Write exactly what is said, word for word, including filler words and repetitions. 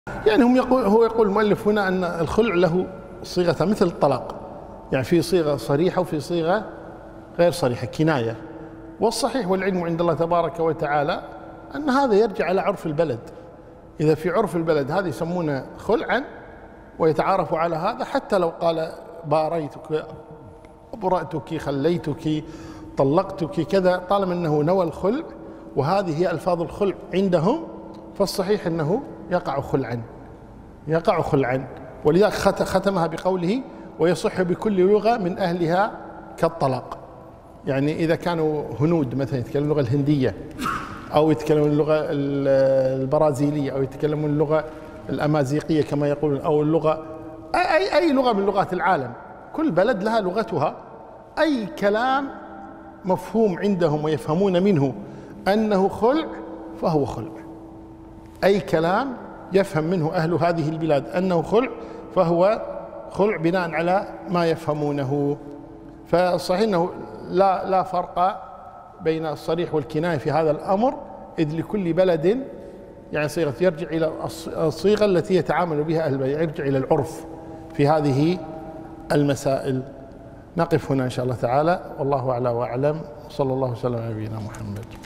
يعني هم يقول هو يقول المؤلف هنا أن الخلع له صيغة مثل الطلاق، يعني في صيغة صريحة وفي صيغة غير صريحة، كناية. والصحيح والعلم عند الله تبارك وتعالى أن هذا يرجع على عرف البلد. إذا في عرف البلد هذا يسمونه خلعا ويتعارف على هذا، حتى لو قال باريتك، برأتك، خليتك، طلقتك، كذا، طالما أنه نوى الخلع وهذه هي ألفاظ الخلع عندهم، فالصحيح أنه يقع خلعا، يقع خلعا. ولذلك ختمها بقوله: ويصح بكل لغة من أهلها كالطلاق. يعني إذا كانوا هنود مثلا يتكلمون اللغة الهندية، أو يتكلمون اللغة البرازيلية، أو يتكلمون اللغة الأمازيغية كما يقولون، أو اللغة أي أي لغة من لغات العالم، كل بلد لها لغتها. أي كلام مفهوم عندهم ويفهمون منه أنه خلع فهو خلع. أي كلام يفهم منه أهل هذه البلاد أنه خلع فهو خلع بناء على ما يفهمونه. فصحيح أنه لا لا فرق بين الصريح والكناية في هذا الأمر، إذ لكل بلد يعني صيغة يرجع إلى الصيغة التي يتعامل بها أهل البلد، يرجع إلى العرف في هذه المسائل. نقف هنا إن شاء الله تعالى، والله أعلى وأعلم، صلى الله وسلم على نبينا محمد.